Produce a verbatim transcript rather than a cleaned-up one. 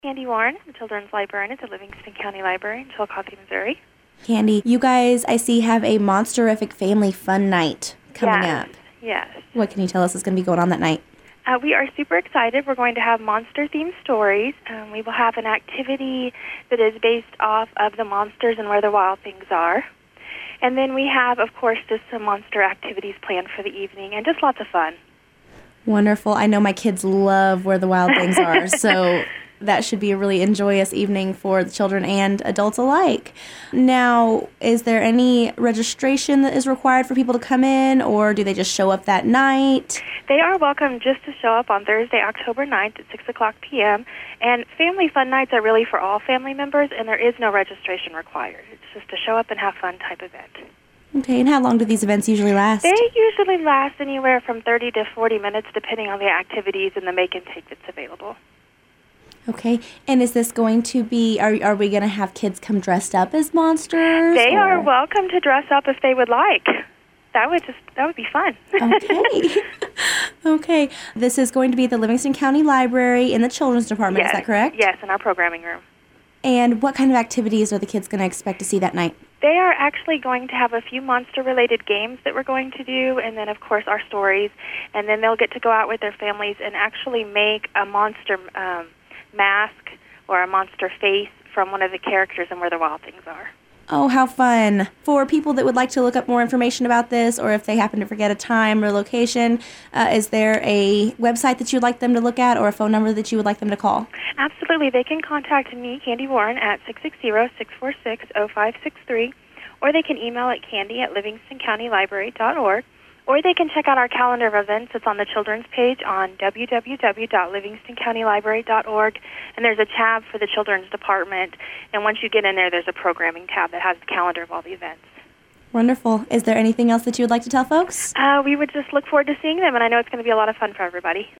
Candy Warren, the Children's Librarian at the Livingston County Library in Chillicothe, Missouri. Candy, you guys, I see, have a Monster-ific Family Fun Night coming yes, up. Yes. What can you tell us is going to be going on that night? Uh, we are super excited. We're going to have monster-themed stories. Um, we will have an activity that is based off of the monsters and where the wild things are. And then we have, of course, just some monster activities planned for the evening and just lots of fun. Wonderful. I know my kids love Where the Wild Things Are, so that should be a really enjoyous evening for the children and adults alike. Now, is there any registration that is required for people to come in, or do they just show up that night? They are welcome just to show up on Thursday, October ninth at six o'clock p.m. And Family Fun Nights are really for all family members, and there is no registration required. It's just a show up and have fun type event. Okay, and how long do these events usually last? They usually last anywhere from thirty to forty minutes, depending on the activities and the make and take that's available. Okay, and is this going to be, are are we going to have kids come dressed up as monsters? They or? are welcome to dress up if they would like. That would just, that would be fun. Okay. Okay, this is going to be at the Livingston County Library in the Children's Department, Yes. is that correct? Yes, in our programming room. And what kind of activities are the kids going to expect to see that night? They are actually going to have a few monster-related games that we're going to do, and then, of course, our stories. And then they'll get to go out with their families and actually make a monster um, mask or a monster face from one of the characters in Where the Wild Things Are. Oh, how fun. For people that would like to look up more information about this, or if they happen to forget a time or location, uh, is there a website that you'd like them to look at, or a phone number that you would like them to call? Absolutely. They can contact me, Candy Warren, at six six zero, six four six, zero five six three, or they can email at candy at livingston county library dot org, or they can check out our calendar of events. It's on the children's page on w w w dot livingston county library dot org, and there's a tab for the children's department, and once you get in there, there's a programming tab that has the calendar of all the events. Wonderful. Is there anything else that you would like to tell folks? Uh, we would just look forward to seeing them, and I know it's going to be a lot of fun for everybody.